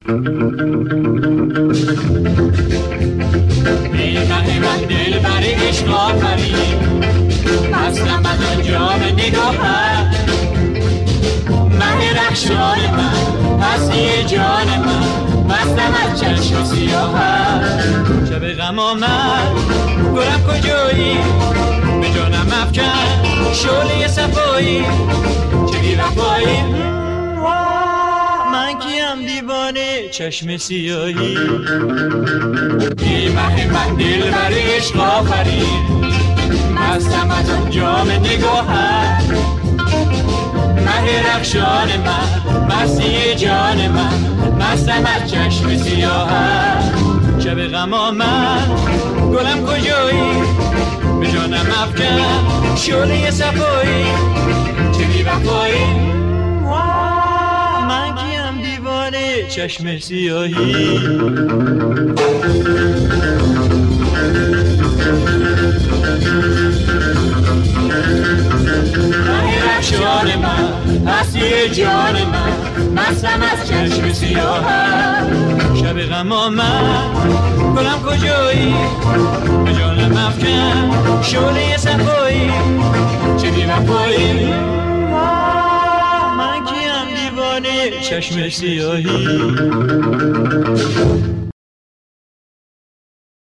بیمه من دل بری عشق آفرین، مستم از آن جام نگاهت، مه رخشان من هستی جان من، مستم از چشم سیاهت. شب غم آمد گلم کجایی، به جانم افکن شعله صفایی، چه بی وفایی من کیم دیوانه چشم سیاهی. بی مه من دل بر عشق آفرین، مستم از آن جام نگاهت، مه رخشان من مستی جان من، مستم از چشم سیاهت. شب غم آمد گلم کجایی، به جانم افکن شعله صفایی، چه بی وفایی من کیم دیوانه چشم سیاهی. رخشان من هستی جان من، مستم از چشم سیاهت. شب غم آمد گلم کجایی، به جانم افکن شعله صفایی، چه بی وفایی من کیم دیوانه چشم سیاهی.